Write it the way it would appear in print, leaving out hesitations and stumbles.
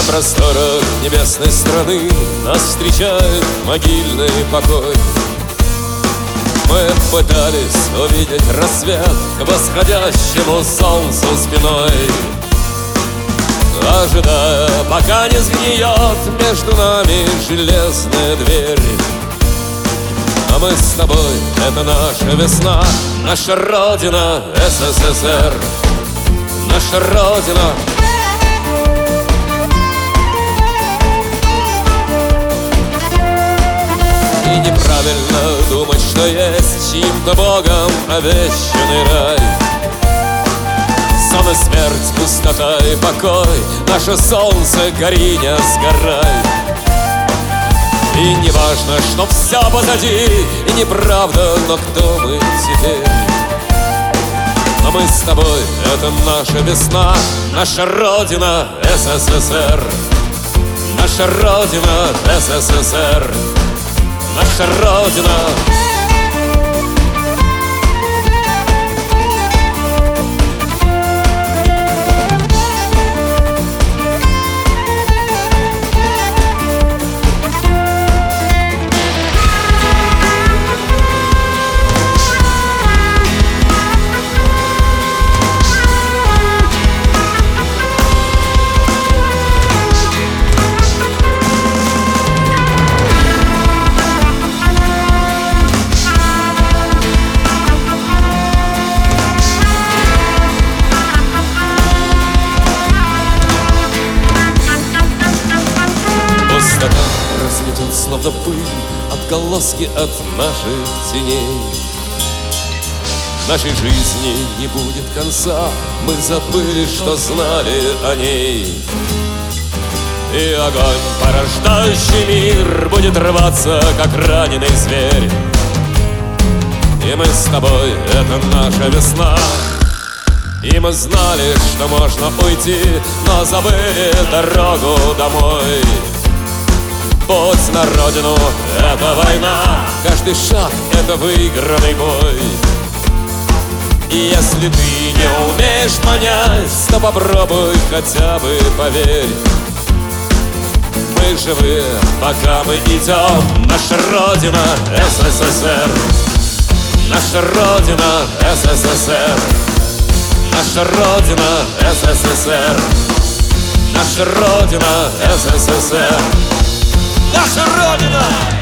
просторах небесной страны нас встречает могильный покой. Мы пытались увидеть рассвет к восходящему солнцу спиной, ожидая, пока не сгниет между нами железная дверь. А мы с тобой — это наша весна, наша Родина СССР, наша Родина. И неправильно думать, что есть чьим-то Богом обещанный рай. Сон и смерть, пустота и покой, наше солнце, гори, не сгорай. И не важно, что все позади, и неправда, но кто мы теперь? Но мы с тобой — это наша весна, наша Родина СССР, наша Родина СССР, наша Родина. Пустота разметет словно пыль отголоски от наших теней. Нашей жизни не будет конца, мы забыли, что знали о ней. И огонь, порождающий мир, будет рваться, как раненый зверь. И мы с тобой — это наша весна. И мы знали, что можно уйти, но забыли дорогу домой. Путь на родину — это война, каждый шаг — это выигранный бой. И если ты не умеешь понять, то попробуй хотя бы поверь. Мы живы, пока мы идем, наша Родина СССР, наша Родина СССР, наша Родина СССР, наша Родина СССР, наша Родина!